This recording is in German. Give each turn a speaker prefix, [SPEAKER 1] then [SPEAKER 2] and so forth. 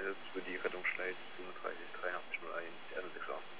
[SPEAKER 1] gemeldet für die Rettungsschleife 37 8301 der 6a.